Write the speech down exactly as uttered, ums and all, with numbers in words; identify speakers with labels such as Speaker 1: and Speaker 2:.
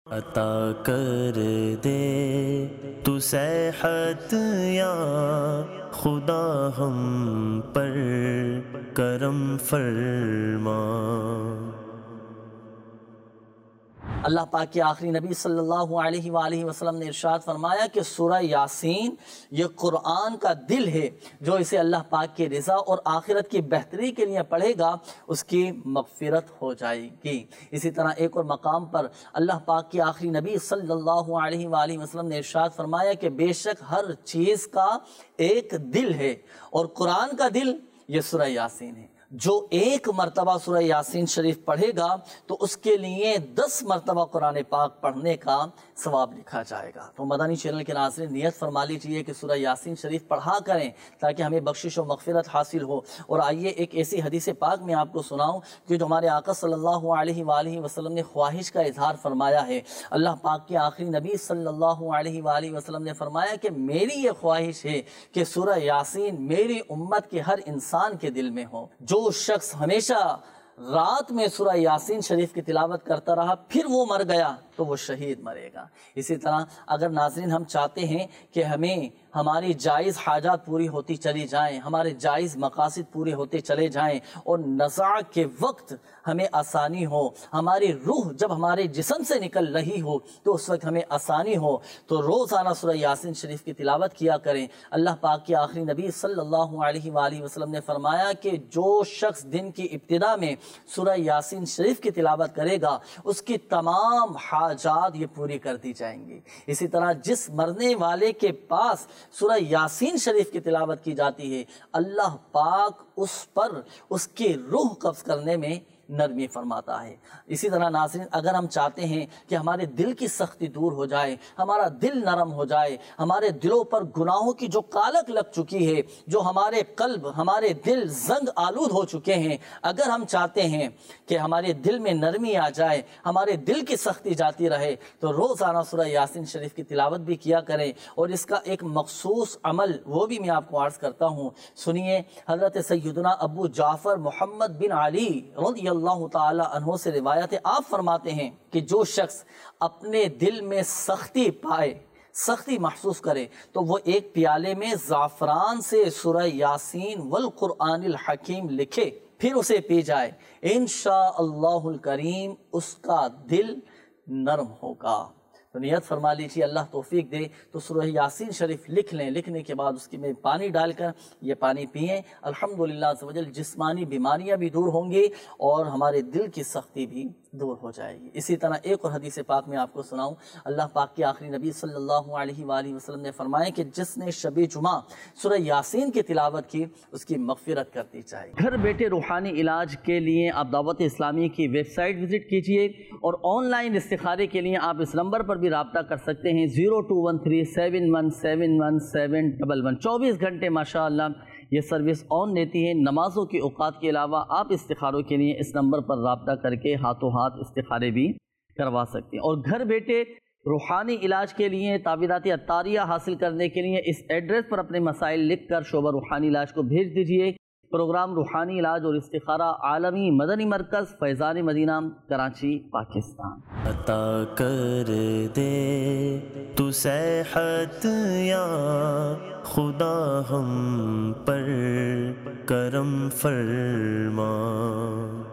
Speaker 1: عطا کر دے تو صحت یا خدا ہم پر کرم فرما۔
Speaker 2: اللہ پاک کے آخری نبی صلی اللہ علیہ وآلہ وسلم نے ارشاد فرمایا کہ سورہ یاسین یہ قرآن کا دل ہے، جو اسے اللہ پاک کی رضا اور آخرت کی بہتری کے لیے پڑھے گا اس کی مغفرت ہو جائے گی۔ اسی طرح ایک اور مقام پر اللہ پاک کے آخری نبی صلی اللہ علیہ وآلہ وسلم نے ارشاد فرمایا کہ بے شک ہر چیز کا ایک دل ہے اور قرآن کا دل یہ سورہ یاسین ہے۔ جو ایک مرتبہ سورہ یاسین شریف پڑھے گا تو اس کے لیے دس مرتبہ قرآن پاک پڑھنے کا ثواب لکھا جائے گا۔ تو مدنی چینل کے ناظرین نیت فرما لیجئے کہ سورہ یاسین شریف پڑھا کریں تاکہ ہمیں بخشش و مغفرت حاصل ہو۔ اور آئیے ایک ایسی حدیث پاک میں آپ کو سناؤں کہ جو ہمارے آقا صلی اللہ علیہ وآلہ وسلم نے خواہش کا اظہار فرمایا ہے۔ اللہ پاک کے آخری نبی صلی اللہ علیہ وآلہ وسلم نے فرمایا کہ میری یہ خواہش ہے کہ سورہ یاسین میری امت کے ہر انسان کے دل میں ہو۔ جو جو شخص ہمیشہ رات میں سورہ یاسین شریف کی تلاوت کرتا رہا پھر وہ مر گیا تو وہ شہید مرے گا۔ اسی طرح اگر ناظرین ہم چاہتے ہیں کہ ہمیں ہماری جائز حاجات پوری ہوتی چلی جائیں، ہمارے جائز مقاصد پورے ہوتے چلے جائیں اور نزاع کے وقت ہمیں آسانی ہو، ہماری روح جب ہمارے جسم سے نکل رہی ہو تو اس وقت ہمیں آسانی ہو، تو روزانہ سورہ یاسین شریف کی تلاوت کیا کریں۔ اللہ پاک کے آخری نبی صلی اللہ علیہ وآلہ وسلم نے فرمایا کہ جو شخص دن کی ابتدا میں سورہ یاسین شریف کی تلاوت کرے گا اس کی تمام حاجات یہ پوری کر دی جائیں گی۔ اسی طرح جس مرنے والے کے پاس سورہ یاسین شریف کی تلاوت کی جاتی ہے اللہ پاک اس پر اس کی روح قبض کرنے میں نرمی فرماتا ہے۔ اسی طرح ناظرین اگر ہم چاہتے ہیں کہ ہمارے دل کی سختی دور ہو جائے، ہمارا دل نرم ہو جائے، ہمارے دلوں پر گناہوں کی جو کالک لگ چکی ہے، جو ہمارے قلب ہمارے دل زنگ آلود ہو چکے ہیں، اگر ہم چاہتے ہیں کہ ہمارے دل میں نرمی آ جائے، ہمارے دل کی سختی جاتی رہے، تو روزانہ سورہ یاسین شریف کی تلاوت بھی کیا کریں۔ اور اس کا ایک مخصوص عمل وہ بھی میں آپ کو عرض کرتا ہوں، سنیے۔ حضرت سیدنا ابو جعفر محمد بن علی رضی اللہ اللہ تعالی عنہ سے روایت ہے، آپ فرماتے ہیں کہ جو شخص اپنے دل میں سختی پائے، سختی محسوس کرے، تو وہ ایک پیالے میں زعفران سے سورہ یاسین والقرآن الحکیم لکھے پھر اسے پی جائے، انشاءاللہ الکریم اس کا دل نرم ہوگا۔ تو نیت فرما لیجیے اللہ توفیق دے تو سورہ یاسین شریف لکھ لیں، لکھنے کے بعد اس کی میں پانی ڈال کر یہ پانی پئیں، الحمدللہ عز و جل جسمانی بیماریاں بھی دور ہوں گی اور ہمارے دل کی سختی بھی دور ہو جائے گی۔ اسی طرح ایک اور حدیث پاک میں آپ کو سناؤں، اللہ پاک کے آخری نبی صلی اللہ علیہ وآلہ وسلم نے فرمایا کہ جس نے شب جمعہ سورہ یاسین کی تلاوت کی اس کی مغفرت کر دی جائے۔ گھر بیٹھے روحانی علاج کے لیے آپ دعوت اسلامی کی ویب سائٹ وزٹ کیجئے اور آن لائن استخارے کے لیے آپ اس نمبر پر بھی رابطہ کر سکتے ہیں، zero two one three seven one seven one seven double one. چوبیس گھنٹے ماشاءاللہ یہ سروس آن رہتی ہے۔ نمازوں کے اوقات کے علاوہ آپ استخاروں کے لیے اس نمبر پر رابطہ کر کے ہاتھوں ہاتھ استخارے بھی کروا سکتے ہیں۔ اور گھر بیٹھے روحانی علاج کے لیے تعویذات عطاریہ حاصل کرنے کے لیے اس ایڈریس پر اپنے مسائل لکھ کر شعبہ روحانی علاج کو بھیج دیجئے۔ پروگرام روحانی علاج اور استخارہ عالمی مدنی مرکز فیضان مدینہ کراچی پاکستان۔
Speaker 1: عطا کر دے تو صحت یا خدا ہم پر کرم فرما۔